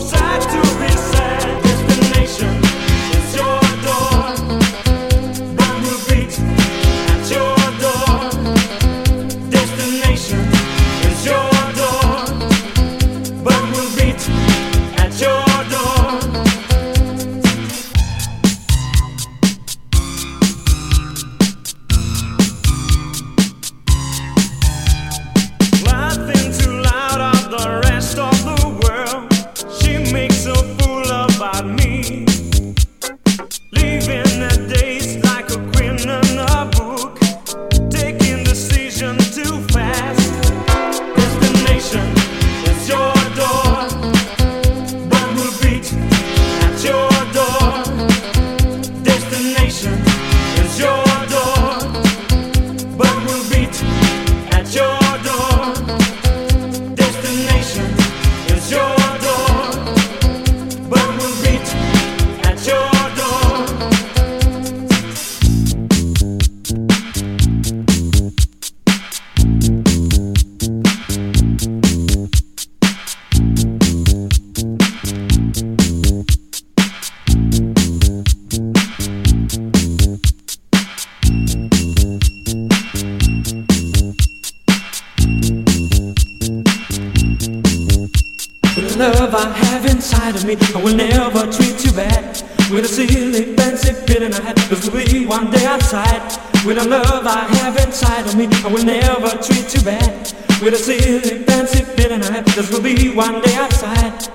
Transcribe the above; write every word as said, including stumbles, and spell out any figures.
love I have inside of me, I will never treat you bad. With a silly fancy feeling I had, cause we'll be one day outside. With the love I have inside of me, I will never treat you bad. With a silly fancy feeling I had, cause we'll be one day outside.